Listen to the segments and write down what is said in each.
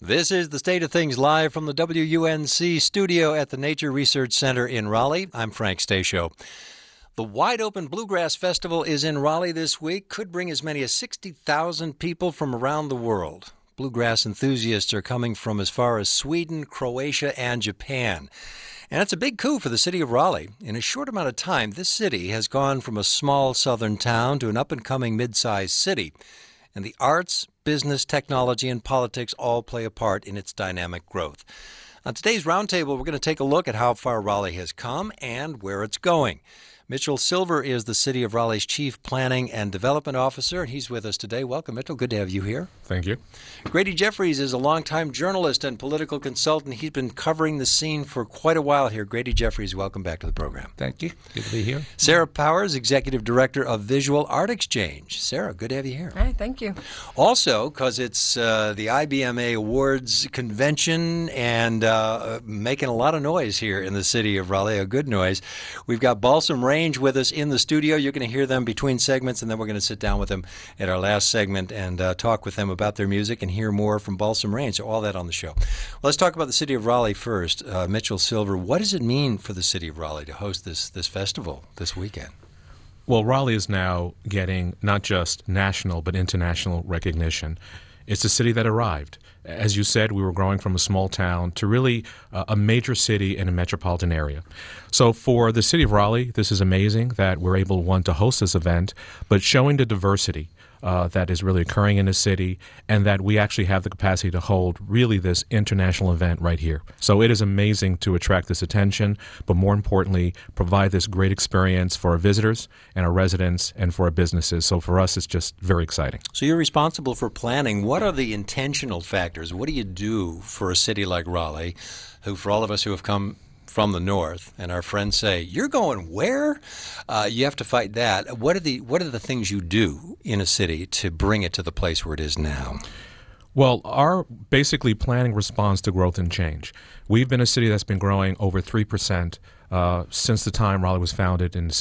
This is the State of Things live from the WUNC studio at the Nature Research Center in Raleigh. I'm Frank Stasio. The Wide Open Bluegrass Festival is in Raleigh this week. Could bring as many as 60,000 people from around the world. Bluegrass enthusiasts are coming from as far as Sweden, Croatia, and Japan. And it's a big coup for the city of Raleigh. In a short amount of time, this city has gone from a small southern town to an up-and-coming mid-sized city. And the arts, business, technology, and politics all play a part in its dynamic growth. On today's roundtable, we're going to take a look at how far Raleigh has come and where it's going. Mitchell Silver is the City of Raleigh's Chief Planning and Development Officer, and he's with us today. Welcome, Mitchell. Good to have you here. Thank you. Grady Jeffries is a longtime journalist and political consultant. He's been covering the scene for quite a while here. Grady Jeffries, welcome back to the program. Thank you. Good to be here. Sarah Powers, Executive Director of Visual Art Exchange. Sarah, good to have you here. Hi, thank you. Also, because it's the IBMA Awards convention and making a lot of noise here in the city of Raleigh, a good noise, we've got Balsam Range with us in the studio. You're going to hear them between segments, and then we're going to sit down with them at our last segment and talk with them about their music and hear more from Balsam Range. So all that on the show. Well, let's talk about the city of Raleigh first. Mitchell Silver, what does it mean for the city of Raleigh to host this festival this weekend? Well, Raleigh is now getting not just national but international recognition. It's a city that arrived. As you said, we were growing from a small town to really a major city in a metropolitan area. So for the city of Raleigh, this is amazing that we're able, one, to host this event, but showing the diversity that is really occurring in the city, and that we actually have the capacity to hold really this international event right here. So it is amazing to attract this attention, but more importantly, provide this great experience for our visitors and our residents and for our businesses. So for us, it's just very exciting. So you're responsible for planning. What are the intentional factors? What do you do for a city like Raleigh, who, for all of us who have come from the north, and our friends say, "You're going where?" You have to fight that. What are the things you do in a city to bring it to the place where it is now? Well, our basically planning responds to growth and change. We've been a city that's been growing over 3% since the time Raleigh was founded in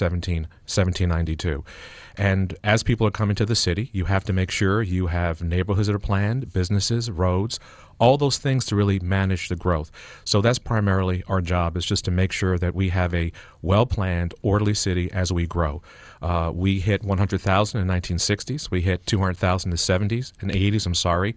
1792. And as people are coming to the city, you have to make sure you have neighborhoods that are planned, businesses, roads, all those things to really manage the growth. So that's primarily our job, is just to make sure that we have a well-planned, orderly city as we grow. We hit 100,000 in the 1960s. We hit 200,000 in the 70s and 80s,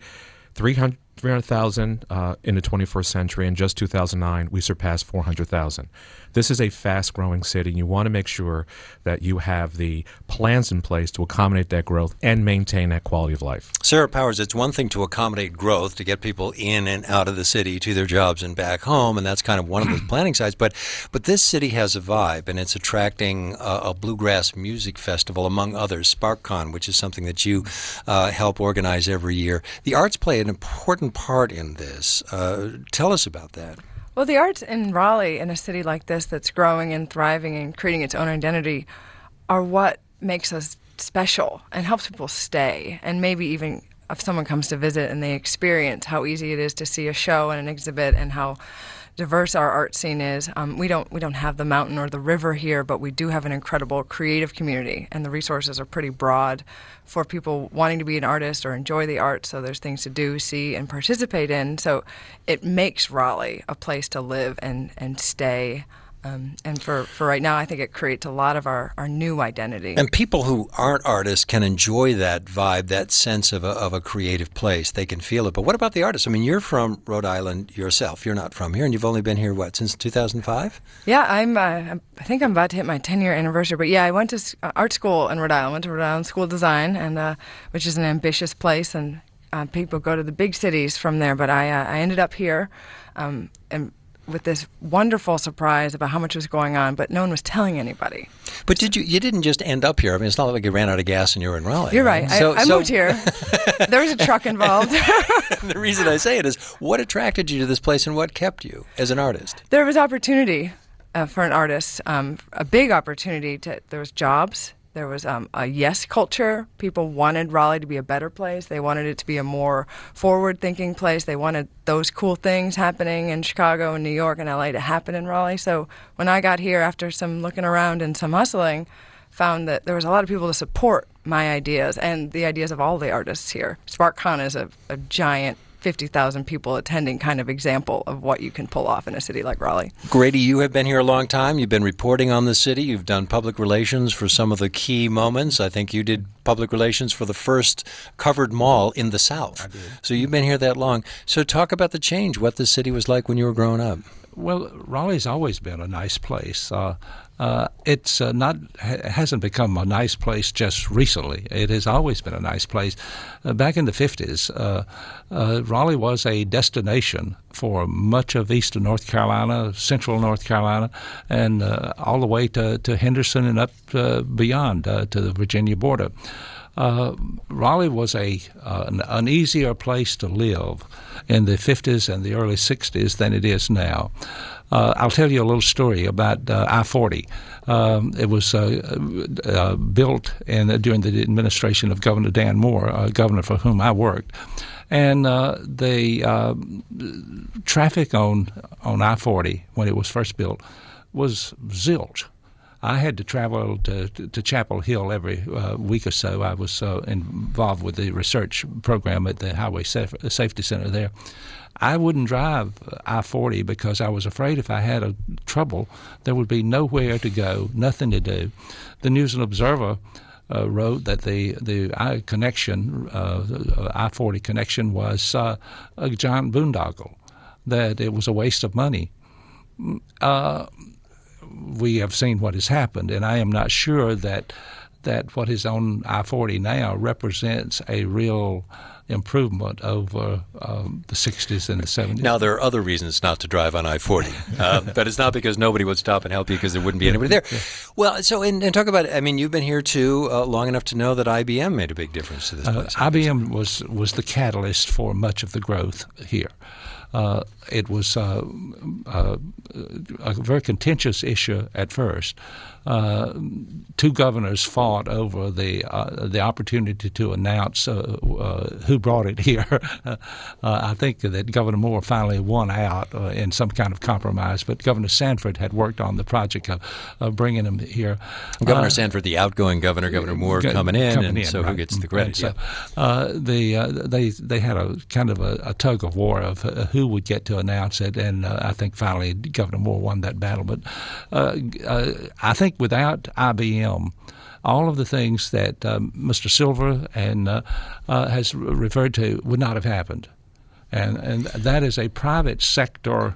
300,000 in the 21st century. In just 2009, we surpassed 400,000. This is a fast-growing city, and you want to make sure that you have the plans in place to accommodate that growth and maintain that quality of life. Sarah Powers, it's one thing to accommodate growth, to get people in and out of the city to their jobs and back home, and that's kind of one of the planning sides. But this city has a vibe, and it's attracting a bluegrass music festival, among others, SparkCon, which is something that you help organize every year. The arts play an important part in this. Tell us about that. Well, the arts in Raleigh, in a city like this that's growing and thriving and creating its own identity, are what makes us special and helps people stay. And maybe even if someone comes to visit and they experience how easy it is to see a show and an exhibit and how diverse our art scene is. We don't have the mountain or the river here, but we do have an incredible creative community, and the resources are pretty broad for people wanting to be an artist or enjoy the arts. So there's things to do, see, and participate in. So it makes Raleigh a place to live and stay. And for right now, I think it creates a lot of our new identity. And people who aren't artists can enjoy that vibe, that sense of a creative place. They can feel it. But what about the artists? I mean, you're from Rhode Island yourself. You're not from here, and you've only been here, since 2005? Yeah, I think I'm about to hit my 10-year anniversary. But yeah, I went to art school in Rhode Island. Went to Rhode Island School of Design, and which is an ambitious place, and people go to the big cities from there. But I ended up here, and with this wonderful surprise about how much was going on, but no one was telling anybody. But you didn't just end up here. I mean, it's not like you ran out of gas and you were in Raleigh. You're right. I moved here. There was a truck involved. The reason I say it is, what attracted you to this place and what kept you as an artist? There was opportunity for an artist, a big opportunity. There was jobs. There was a yes culture. People wanted Raleigh to be a better place. They wanted it to be a more forward-thinking place. They wanted those cool things happening in Chicago and New York and LA to happen in Raleigh. So when I got here, after some looking around and some hustling, found that there was a lot of people to support my ideas and the ideas of all the artists here. SparkCon is a giant 50,000 people attending kind of example of what you can pull off in a city like Raleigh. Grady, you have been here a long time. You've been reporting on the city. You've done public relations for some of the key moments. I think you did public relations for the first covered mall in the South. I did. So you've been here that long. So talk about the change, what the city was like when you were growing up. Well, Raleigh's always been a nice place. It's hasn't become a nice place just recently. It has always been a nice place. Back in the 50s, Raleigh was a destination for much of eastern North Carolina, central North Carolina, and all the way to Henderson and up beyond to the Virginia border. Raleigh was an easier place to live in the 50s and the early 60s than it is now. I'll tell you a little story about I-40. It was built during the administration of Governor Dan Moore, a governor for whom I worked. And the traffic on I-40 when it was first built was zilch. I had to travel to Chapel Hill every week or so. I was involved with the research program at the Highway Safety Center there. I wouldn't drive I-40 because I was afraid if I had trouble, there would be nowhere to go, nothing to do. The News and Observer wrote that the I-40 connection was a giant boondoggle, that it was a waste of money. We have seen what has happened, and I am not sure that what is on I-40 now represents a real improvement over the 60s and the 70s. Now, there are other reasons not to drive on I-40, but it's not because nobody would stop and help you because there wouldn't be anybody there. Yeah. Well, so and talk about it. I mean, you've been here too long enough to know that IBM made a big difference to this place. IBM was the catalyst for much of the growth here. It was a very contentious issue at first. Two governors fought over the opportunity to announce who brought it here. I think that Governor Moore finally won out in some kind of compromise, but Governor Sanford had worked on the project of bringing him here. Governor Sanford, the outgoing governor, Governor Moore coming in, so right. who gets the credit? So, they had a kind of a tug of war of who would get to announce it, and I think finally Governor Moore won that battle. But I think without IBM, all of the things that Mr. Silver has referred to would not have happened. And that is a private sector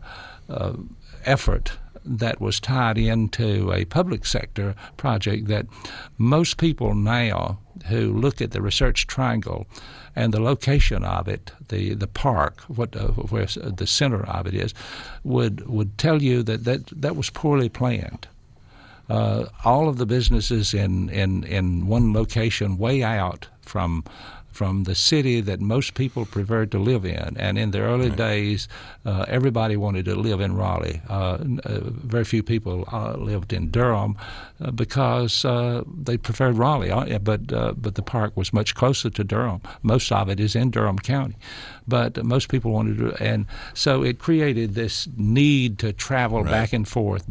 effort that was tied into a public sector project that most people now who look at the Research Triangle and the location of it, the park, where the center of it is, would tell you that was poorly planned. All of the businesses in one location way out from the city that most people preferred to live in. And in the early days, everybody wanted to live in Raleigh. Very few people lived in Durham because they preferred Raleigh. But the park was much closer to Durham. Most of it is in Durham County. But most people wanted to, and so it created this need to travel back and forth,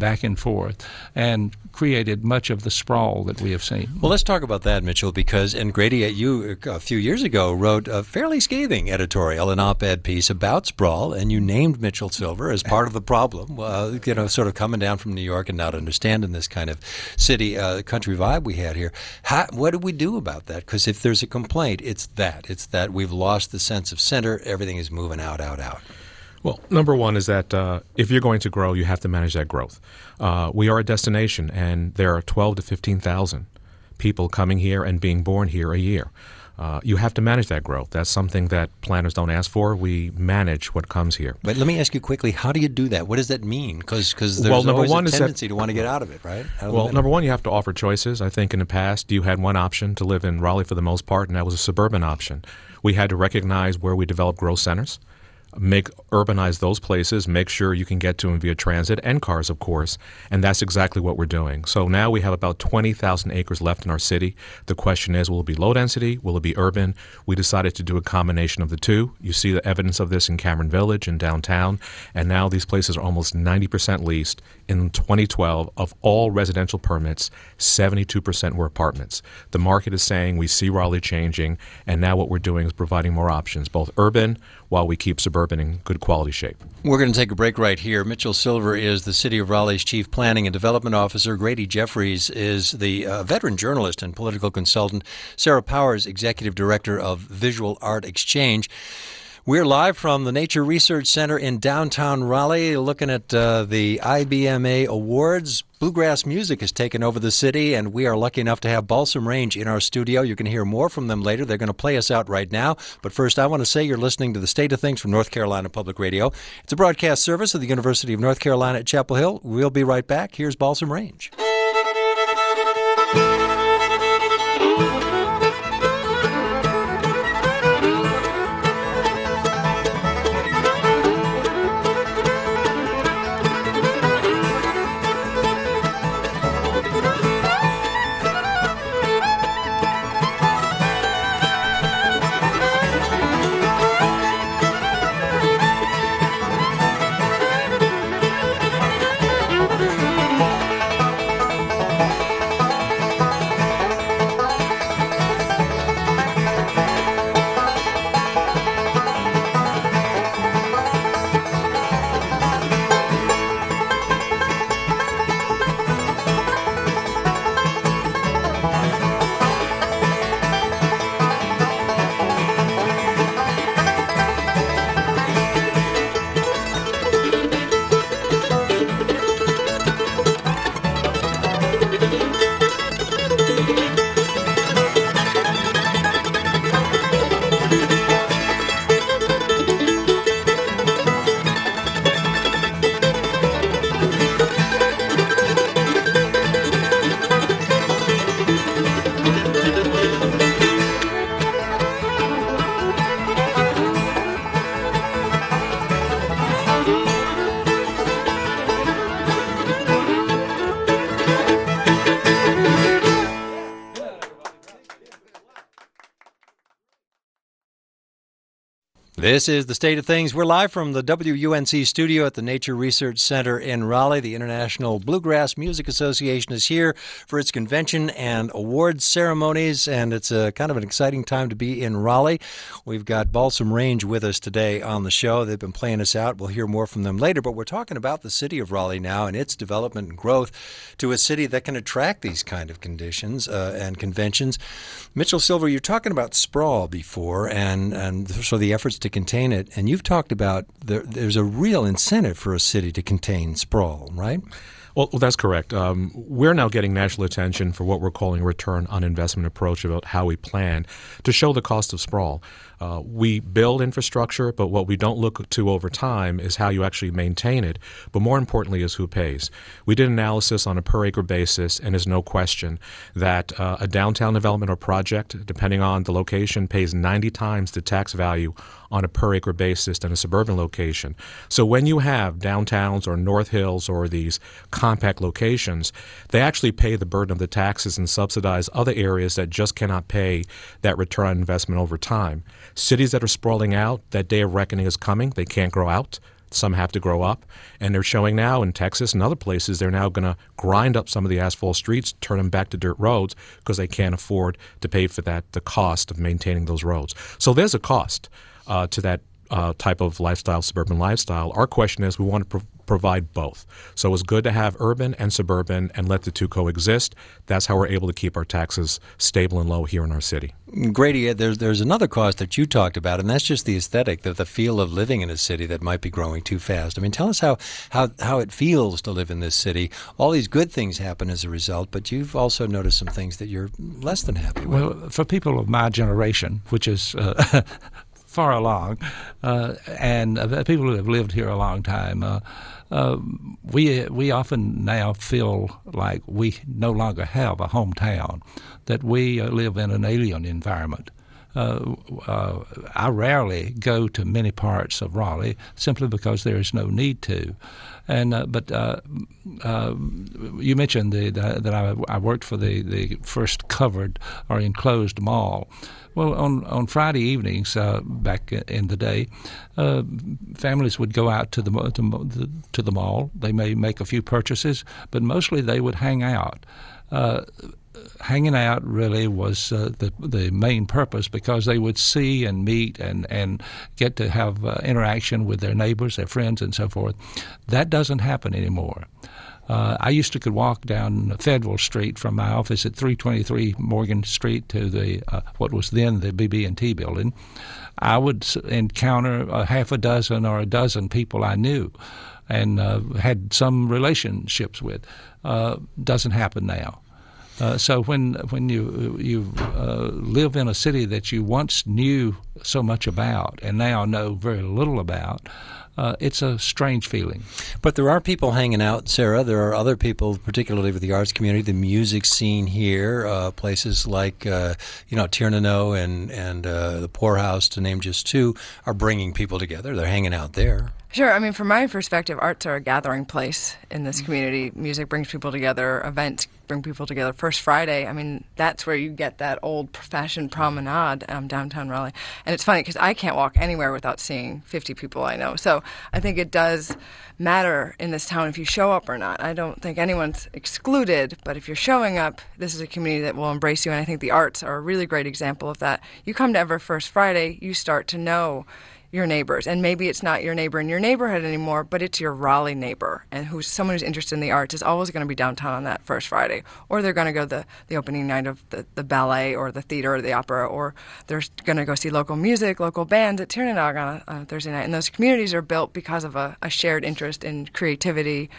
and created much of the sprawl that we have seen. Well, let's talk about that, Mitchell, because, and Grady, you a few years ago wrote a fairly scathing editorial, an op-ed piece about sprawl, and you named Mitchell Silver as part of the problem, sort of coming down from New York and not understanding this kind of city, country vibe we had here. What do we do about that? Because if there's a complaint, it's that we've lost the sense of center. Everything is moving out. Well, number one is that if you're going to grow, you have to manage that growth. We are a destination, and there are 12 to 15,000 people coming here and being born here a year. You have to manage that growth. That's something that planners don't ask for. We manage what comes here. But let me ask you quickly, how do you do that? What does that mean? Because there's always a tendency to want to get out of it, right? Well, number one, you have to offer choices. I think in the past you had one option to live in Raleigh for the most part, and that was a suburban option. We had to recognize where we develop growth centers, urbanize those places, make sure you can get to them via transit and cars, of course, and that's exactly what we're doing. So now we have about 20,000 acres left in our city. The question is, will it be low density? Will it be urban? We decided to do a combination of the two. You see the evidence of this in Cameron Village and downtown, and now these places are almost 90% leased. In 2012, of all residential permits, 72% were apartments. The market is saying we see Raleigh changing, and now what we're doing is providing more options, both urban. while we keep suburban in good quality shape. We're going to take a break right here. Mitchell Silver is the City of Raleigh's Chief Planning and Development Officer. Grady Jeffries is the veteran journalist and political consultant. Sarah Powers, Executive Director of Visual Art Exchange. We're live from the Nature Research Center in downtown Raleigh, looking at the IBMA Awards. Bluegrass music has taken over the city, and we are lucky enough to have Balsam Range in our studio. You can hear more from them later. They're going to play us out right now. But first, I want to say you're listening to The State of Things from North Carolina Public Radio. It's a broadcast service of the University of North Carolina at Chapel Hill. We'll be right back. Here's Balsam Range. This is The State of Things. We're live from the WUNC studio at the Nature Research Center in Raleigh. The International Bluegrass Music Association is here for its convention and awards ceremonies, and it's a kind of an exciting time to be in Raleigh. We've got Balsam Range with us today on the show. They've been playing us out. We'll hear more from them later, but we're talking about the city of Raleigh now and its development and growth to a city that can attract these kind of conditions and conventions. Mitchell Silver, you're talking about sprawl before, and so the efforts to contain it, and you've talked about there's a real incentive for a city to contain sprawl, right? Well, that's correct. We're now getting national attention for what we're calling a return on investment approach about how we plan to show the cost of sprawl. We build infrastructure, but what we don't look to over time is how you actually maintain it, but more importantly is who pays. We did analysis on a per-acre basis, and there's no question that a downtown development or project, depending on the location, pays 90 times the tax value on a per-acre basis than a suburban location. So when you have downtowns or North Hills or these compact locations, they actually pay the burden of the taxes and subsidize other areas that just cannot pay that return on investment over time. Cities that are sprawling out, that day of reckoning is coming. They can't grow out. Some have to grow up. And they're showing now in Texas and other places, they're now going to grind up some of the asphalt streets, turn them back to dirt roads because they can't afford to pay for that, the cost of maintaining those roads. So there's a cost to that type of lifestyle, suburban lifestyle. Our question is we want to provide both. So it's good to have urban and suburban and let the two coexist. That's how we're able to keep our taxes stable and low here in our city. Grady, there's another cost that you talked about, and that's just the aesthetic, the feel of living in a city that might be growing too fast. I mean, tell us how it feels to live in this city. All these good things happen as a result, but you've also noticed some things that you're less than happy with. Well, for people of my generation, which is far along, and people who have lived here a long time, we often now feel like we no longer have a hometown, that we live in an alien environment. I rarely go to many parts of Raleigh simply because there is no need to. And but you mentioned that I worked for the first covered or enclosed mall. Well, on Friday evenings back in the day, families would go out to the mall. They may make a few purchases, but mostly they would hang out. hanging out really was the main purpose, because they would see and meet and get to have interaction with their neighbors, their friends, and so forth. That doesn't happen anymore. I used to could walk down Federal Street from my office at 323 Morgan Street to the what was then the BB&T building. I would encounter a half a dozen or a dozen people I knew and had some relationships with. Doesn't happen now. So when you live in a city that you once knew so much about and now know very little about, it's a strange feeling. But there are people hanging out, Sarah. There are other people, particularly with the arts community, the music scene here, places like Tierno and the Poorhouse, to name just two, are bringing people together. They're hanging out there. Sure. I mean, from my perspective, arts are a gathering place in this community. Music brings people together. Events bring people together. First Friday, I mean, that's where you get that old-fashioned promenade downtown Raleigh. And it's funny because I can't walk anywhere without seeing 50 people I know. So I think it does matter in this town if you show up or not. I don't think anyone's excluded, but if you're showing up, this is a community that will embrace you. And I think the arts are a really great example of that. You come to Ever First Friday, you start to know your neighbors, and maybe it's not your neighbor in your neighborhood anymore, but it's your Raleigh neighbor, and someone who's interested in the arts is always going to be downtown on that First Friday, or they're going to go the opening night of the ballet or the theater or the opera, or they're going to go see local music, local bands at Tiernanog on a Thursday night. And those communities are built because of a shared interest in creativity.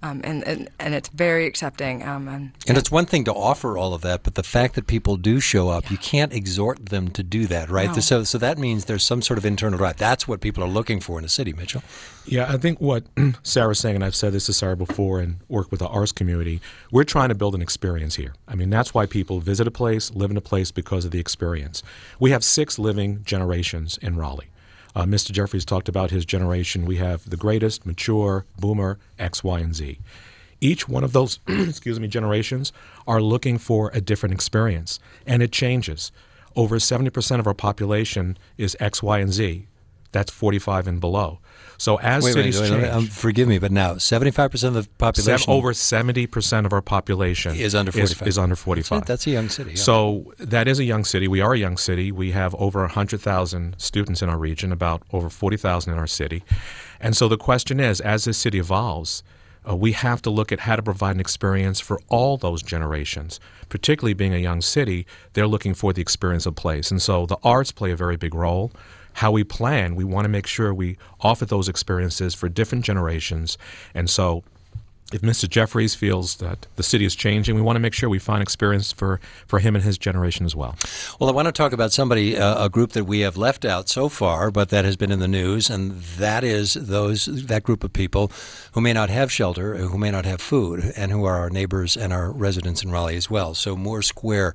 And it's very accepting. And it's one thing to offer all of that, but the fact that people do show up, you can't exhort them to do that, right? No. So that means there's some sort of internal drive. That's what people are looking for in a city, Mitchell. Yeah, I think what Sarah's saying, and I've said this to Sarah before and work with the arts community, we're trying to build an experience here. I mean, that's why people visit a place, live in a place, because of the experience. We have 6 living generations in Raleigh. Mr. Jeffries talked about his generation. We have the greatest, mature, boomer, X, Y, and Z. Each one of those generations are looking for a different experience, and it changes. Over 70% of our population is X, Y, and Z. That's 45 and below. So as cities change... forgive me, but now 75% of the population... Over 70% of our population is under 45. Is under 45. That's a young city. Yeah. So that is a young city. We are a young city. We have over 100,000 students in our region, about over 40,000 in our city. And so the question is, as this city evolves, we have to look at how to provide an experience for all those generations. Particularly being a young city, they're looking for the experience of place. And so the arts play a very big role. How we plan, we want to make sure we offer those experiences for different generations. And so if Mr. Jeffries feels that the city is changing, we want to make sure we find experience for him and his generation as well. Well, I want to talk about somebody, a group that we have left out so far, but that has been in the news, and that is that group of people who may not have shelter, who may not have food, and who are our neighbors and our residents in Raleigh as well. So Moore Square.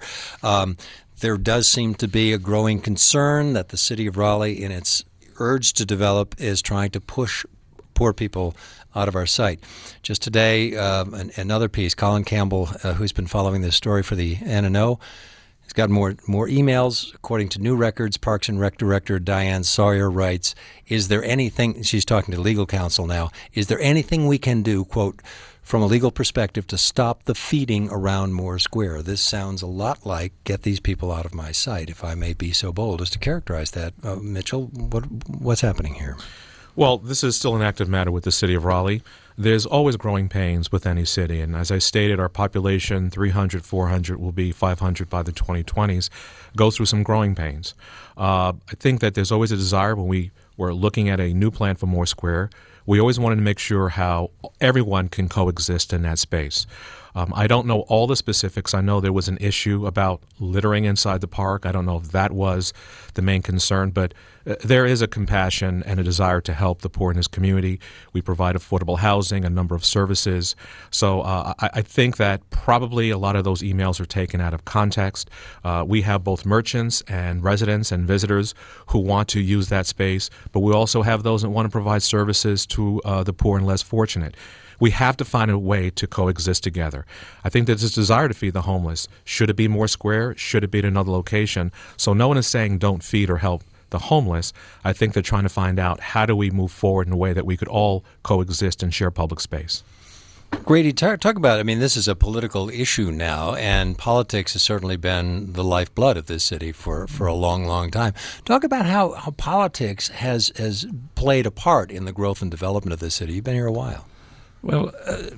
There does seem to be a growing concern that the city of Raleigh, in its urge to develop, is trying to push poor people out of our sight. Just today, another piece, Colin Campbell, who's been following this story for the N&O, has got more emails. According to new records, Parks and Rec Director Diane Sawyer writes, is there anything, she's talking to legal counsel now, is there anything we can do, quote, from a legal perspective, to stop the feeding around Moore Square? This sounds a lot like get these people out of my sight, if I may be so bold as to characterize that. Mitchell, what's happening here? Well, this is still an active matter with the city of Raleigh. There's always growing pains with any city, and as I stated, our population, 300, 400, will be 500 by the 2020s, goes through some growing pains. I think that there's always a desire when we were looking at a new plan for Moore Square. We always wanted to make sure how everyone can coexist in that space. I don't know all the specifics. I know there was an issue about littering inside the park. I don't know if that was the main concern, but there is a compassion and a desire to help the poor in this community. We provide affordable housing, a number of services. So I think that probably a lot of those emails are taken out of context. We have both merchants and residents and visitors who want to use that space, but we also have those that want to provide services to the poor and less fortunate. We have to find a way to coexist together. I think there's this desire to feed the homeless. Should it be Moore Square? Should it be at another location? So no one is saying don't feed or help the homeless. I think they're trying to find out how do we move forward in a way that we could all coexist and share public space. Grady, talk about, I mean, this is a political issue now, and politics has certainly been the lifeblood of this city for a long, long time. Talk about how politics has played a part in the growth and development of this city. You've been here a while. Well,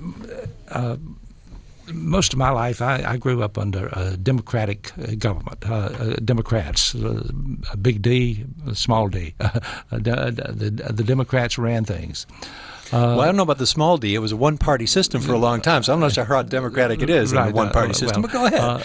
most of my life, I grew up under a Democratic government, Democrats, a big D, a small d. The Democrats ran things. Well, I don't know about the small d. It was a one-party system for a long time, so I'm not sure how democratic it is in a one-party system, but go ahead.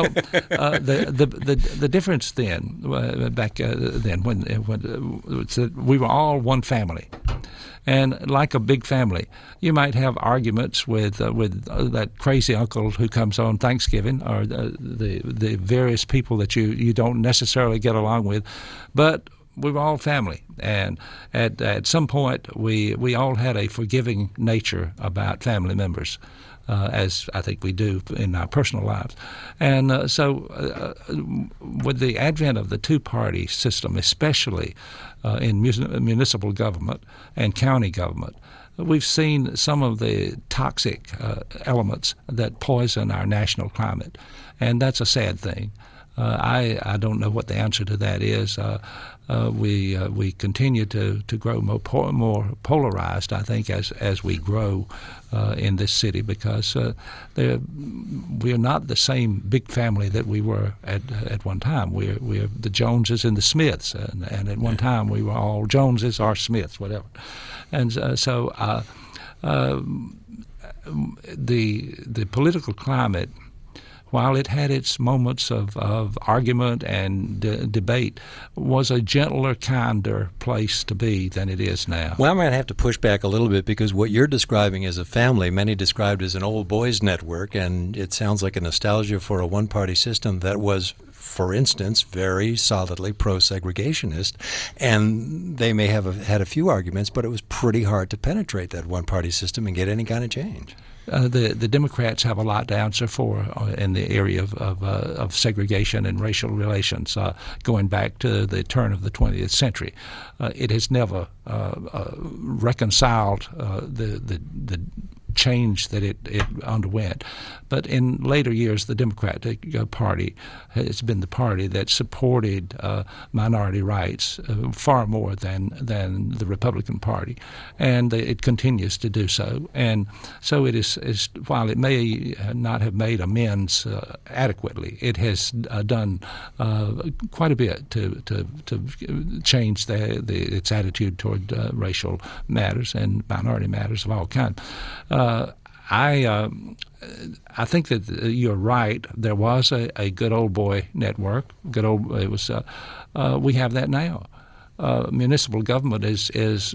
The difference then, back then, when we were all one family. And like a big family, you might have arguments with that crazy uncle who comes on Thanksgiving, or the various people that you don't necessarily get along with, but we were all family, and at some point we all had a forgiving nature about family members, as I think we do in our personal lives. And so with the advent of the two-party system, especially in municipal government and county government, we've seen some of the toxic elements that poison our national climate, and that's a sad thing. I don't know what the answer to that is. We continue to grow more polarized, I think, as we grow in this city, because we are not the same big family that we were at one time. We're the Joneses and the Smiths, and at one time we were all Joneses or Smiths, whatever. And so the political climate, while it had its moments of argument and debate, was a gentler, kinder place to be than it is now. Well, I'm going to have to push back a little bit, because what you're describing as a family, many described as an old boys network, and it sounds like a nostalgia for a one-party system that was, for instance, very solidly pro-segregationist, and they may have had a few arguments, but it was pretty hard to penetrate that one-party system and get any kind of change. The Democrats have a lot to answer for in the area of segregation and racial relations, going back to the turn of the 20th century. It has never reconciled the change that it underwent. But in later years, the Democratic Party has been the party that supported minority rights far more than the Republican Party, and it continues to do so. And so it is while it may not have made amends adequately, it has done quite a bit to change its attitude toward racial matters and minority matters of all kinds. I think that you're right. There was a good old boy network. We have that now. Municipal government is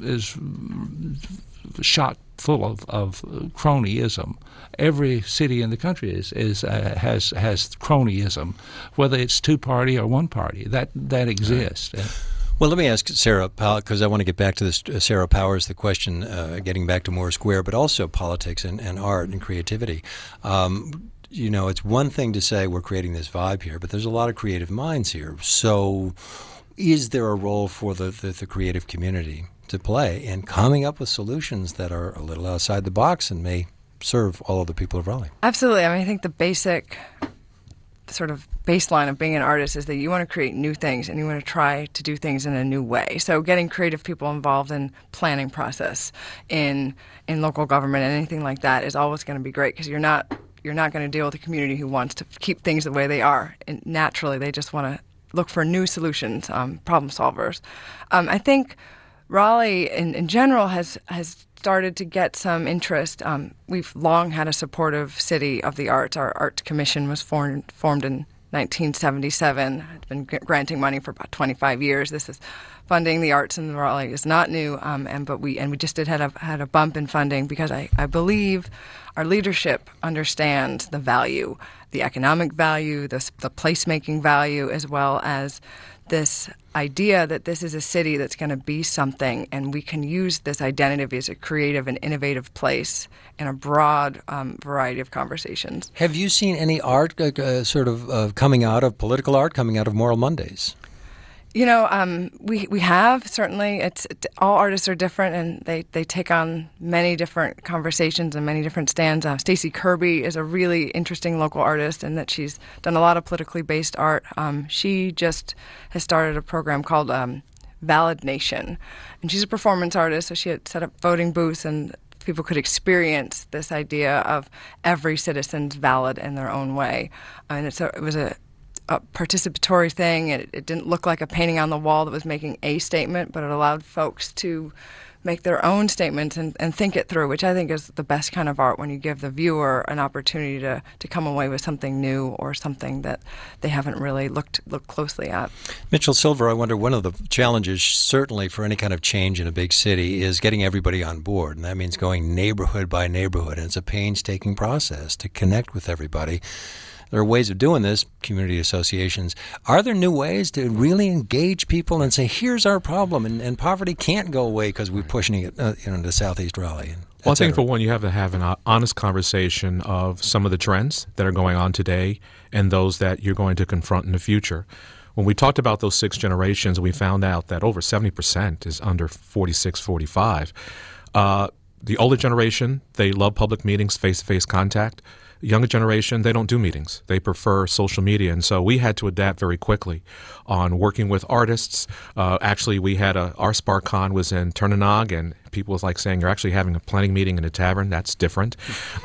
shot full of cronyism. Every city in the country has cronyism, whether it's two-party or one-party. That exists. Well, let me ask Sarah Powers, because I want to get back to this, Sarah Powers, the question, getting back to Moore Square, but also politics and art and creativity. It's one thing to say we're creating this vibe here, but there's a lot of creative minds here. So is there a role for the creative community to play in coming up with solutions that are a little outside the box and may serve all of the people of Raleigh? Absolutely. I think the basic sort of baseline of being an artist is that you want to create new things and you want to try to do things in a new way. So getting creative people involved in planning process, in local government, and anything like that is always going to be great, because you're not going to deal with a community who wants to keep things the way they are. And naturally, they just want to look for new solutions, problem solvers. I think Raleigh in general has started to get some interest. We've long had a supportive city of the arts. Our Arts Commission was formed in 1977. It's been granting money for about 25 years. This is funding the arts in Raleigh is not new, but we just had a bump in funding, because I believe our leadership understands the value, the economic value, the placemaking value, as well as this idea that this is a city that's going to be something, and we can use this identity as a creative and innovative place in a broad variety of conversations. Have you seen any art coming out of political art, coming out of Moral Mondays? We have certainly. All artists are different, and they take on many different conversations and many different stands. Stacey Kirby is a really interesting local artist, in that she's done a lot of politically based art. She just has started a program called Valid Nation, and she's a performance artist. So she had set up voting booths, and people could experience this idea of every citizen's valid in their own way. And it was a participatory thing. It didn't look like a painting on the wall that was making a statement, but it allowed folks to make their own statements and think it through, which I think is the best kind of art, when you give the viewer an opportunity to come away with something new or something that they haven't really looked closely at. Mitchell Silver, I wonder, one of the challenges certainly for any kind of change in a big city is getting everybody on board, and that means going neighborhood by neighborhood, and it's a painstaking process to connect with everybody. There are ways of doing this, community associations. Are there new ways to really engage people and say, here's our problem, and poverty can't go away because we're pushing it into Southeast Raleigh? Well, I think for one, you have to have an honest conversation of some of the trends that are going on today and those that you're going to confront in the future. When we talked about those 6 generations, we found out that over 70% is under 46, 45. The older generation, they love public meetings, face-to-face contact. Younger generation, they don't do meetings. They prefer social media. And so we had to adapt very quickly on working with artists. Actually, we had our SparkCon was in Turnanog, and people was like saying, you're actually having a planning meeting in a tavern. That's different.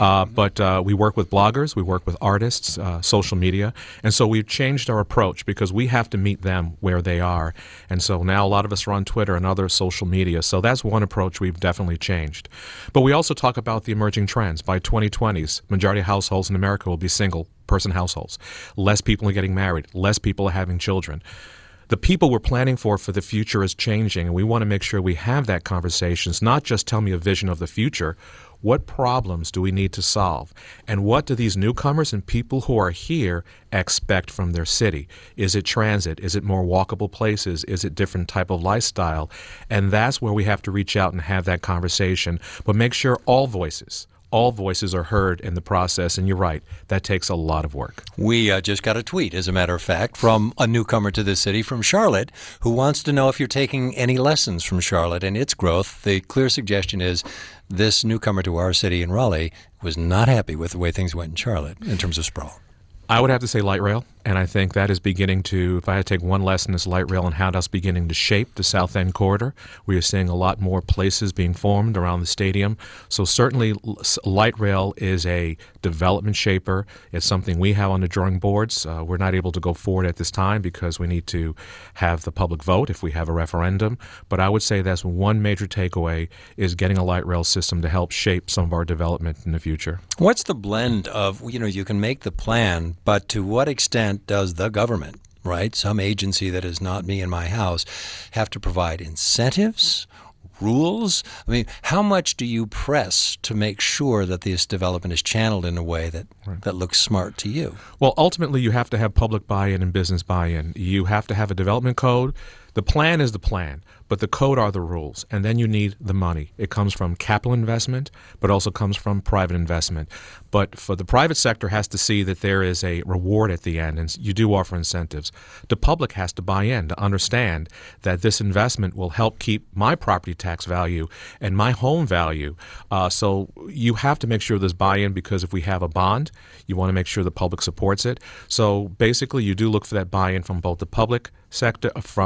But we work with bloggers. We work with artists, social media. And so we've changed our approach because we have to meet them where they are. And so now a lot of us are on Twitter and other social media. So that's one approach we've definitely changed. But we also talk about the emerging trends. By 2020s, majority of households in America will be single-person households. Less people are getting married. Less people are having children. The people we're planning for the future is changing, and we want to make sure we have that conversation. It's not just tell me a vision of the future. What problems do we need to solve? And what do these newcomers and people who are here expect from their city? Is it transit? Is it more walkable places? Is it different type of lifestyle? And that's where we have to reach out and have that conversation, but make sure all voices are heard in the process, and you're right, that takes a lot of work. We just got a tweet, as a matter of fact, from a newcomer to the city from Charlotte, who wants to know if you're taking any lessons from Charlotte and its growth. The clear suggestion is this newcomer to our city in Raleigh was not happy with the way things went in Charlotte in terms of sprawl. I would have to say light rail, and I think that is beginning to, if I had to take one lesson, is light rail and how that's beginning to shape the South End corridor. We are seeing a lot more places being formed around the stadium. So certainly light rail is a development shaper. It's something we have on the drawing boards. We're not able to go forward at this time because we need to have the public vote if we have a referendum. But I would say that's one major takeaway, is getting a light rail system to help shape some of our development in the future. What's the blend of, you can make the plan, but to what extent does the government, right, some agency that is not me and my house, have to provide incentives, rules? I mean, how much do you press to make sure that this development is channeled in a way that looks smart to you? Well, ultimately, you have to have public buy-in and business buy-in. You have to have a development code. The plan is the plan, but the code are the rules, and then you need the money. It comes from capital investment, but also comes from private investment. But for the private sector has to see that there is a reward at the end, and you do offer incentives. The public has to buy in to understand that this investment will help keep my property tax value and my home value. So you have to make sure there's buy-in, because if we have a bond, you want to make sure the public supports it. So basically, you do look for that buy-in from both the public sector,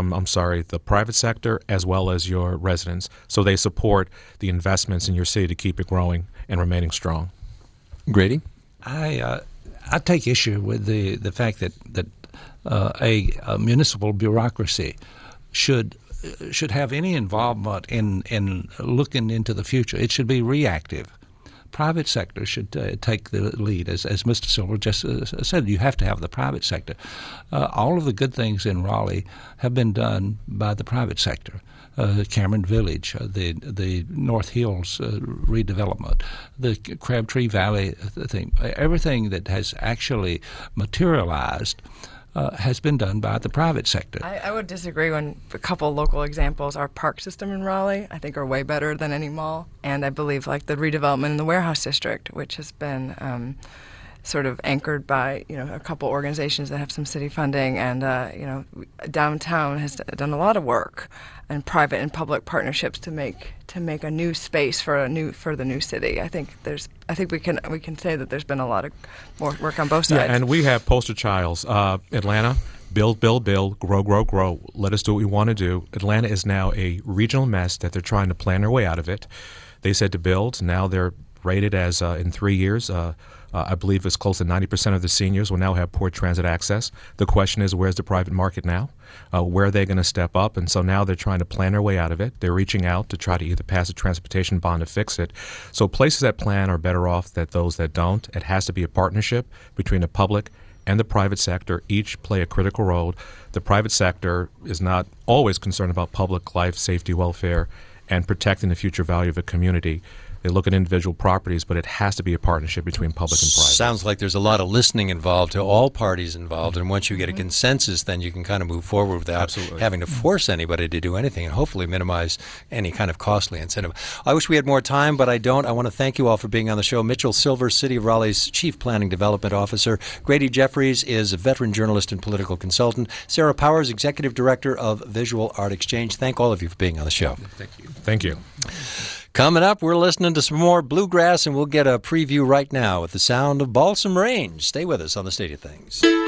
the private sector, as well as your residents, so they support the investments in your city to keep it growing and remaining strong. Grady? I take issue with the fact that a municipal bureaucracy should have any involvement in looking into the future. It should be reactive. Private sector should take the lead, as Mr. Silver just said. You have to have the private sector. All of the good things in Raleigh have been done by the private sector. Cameron Village, the North Hills redevelopment, the Crabtree Valley thing, everything that has actually materialized has been done by the private sector. I would disagree when a couple local examples. Our park system in Raleigh, I think, are way better than any mall. And I believe like the redevelopment in the warehouse district, which has been sort of anchored by, a couple organizations that have some city funding, and downtown has done a lot of work, and private and public partnerships to make a new space for the new city. I think we can say that there's been a lot of more work on both sides. Yeah, and we have poster childs. Atlanta, build, build, build, grow, grow, grow. Let us do what we want to do. Atlanta is now a regional mess that they're trying to plan their way out of it. They said to build. Now they're rated as in 3 years. I believe it's close to 90% of the seniors will now have poor transit access. The question is, where's the private market now? Where are they going to step up? And so now they're trying to plan their way out of it. They're reaching out to try to either pass a transportation bond to fix it. So places that plan are better off than those that don't. It has to be a partnership between the public and the private sector. Each play a critical role. The private sector is not always concerned about public life, safety, welfare, and protecting the future value of a community. They look at individual properties, but it has to be a partnership between public and private. Sounds like there's a lot of listening involved to all parties involved, and once you get a consensus, then you can kind of move forward without having to force anybody to do anything, and hopefully minimize any kind of costly incentive. I wish we had more time, but I don't. I want to thank you all for being on the show. Mitchell Silver, City of Raleigh's Chief Planning Development Officer. Grady Jeffries is a veteran journalist and political consultant. Sarah Powers, Executive Director of Visual Art Exchange. Thank all of you for being on the show. Thank you. Thank you. Coming up, we're listening to some more bluegrass, and we'll get a preview right now with the sound of Balsam Range. Stay with us on The State of Things.